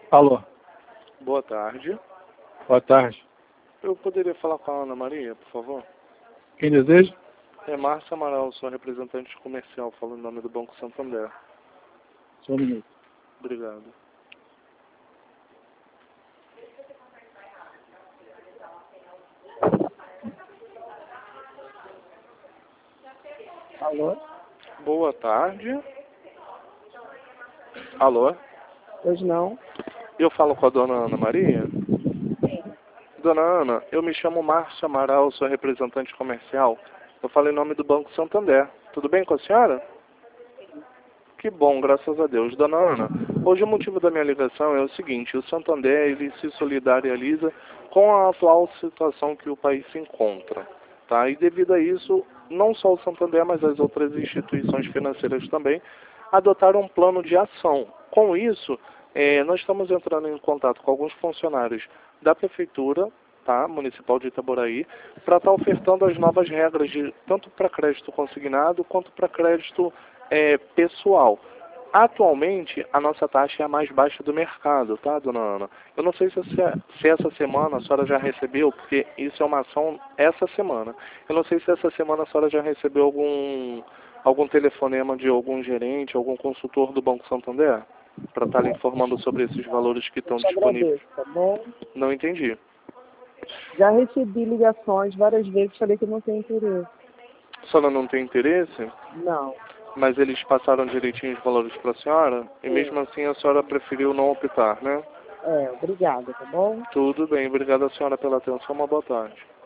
Alô, Boa tarde. boa tarde. Eu poderia falar com a Ana Maria, por favor? Quem deseja? É Márcia Amaral, sou representante comercial, falo em nome do Banco Santander. Só um minuto. Obrigado. Alô? Boa tarde. Alô? Hoje não. Eu falo com a dona Ana Maria? Dona Ana, eu me chamo Márcia Amaral, sou representante comercial. Eu falo em nome do Banco Santander. Tudo bem com a senhora? Que bom, graças a Deus. Dona Ana, hoje o motivo da minha ligação é o seguinte: o Santander ele se solidariza com a atual situação que o país se encontra, tá? E devido a isso, não só o Santander, mas as outras instituições financeiras também adotaram um plano de ação. Com isso, nós estamos entrando em contato com alguns funcionários da Prefeitura, tá, Municipal de Itaboraí, para estar ofertando as novas regras de tanto para crédito consignado quanto para crédito pessoal. Atualmente, a nossa taxa é a mais baixa do mercado, tá, dona Ana? Eu não sei se essa semana a senhora já recebeu, porque isso é uma ação essa semana. Eu não sei se essa semana a senhora já recebeu algum telefonema de algum gerente, algum consultor do Banco Santander, para estar lhe informando sobre esses valores que Eu estão te disponíveis. agradeço, tá bom? Não entendi. Já recebi ligações várias vezes, falei que não tem interesse. A senhora não tem interesse? Não. Mas eles passaram direitinho os valores para a senhora? E mesmo assim a senhora preferiu não optar, né? Obrigada, tá bom? Tudo bem, obrigado a senhora pela atenção, uma boa tarde.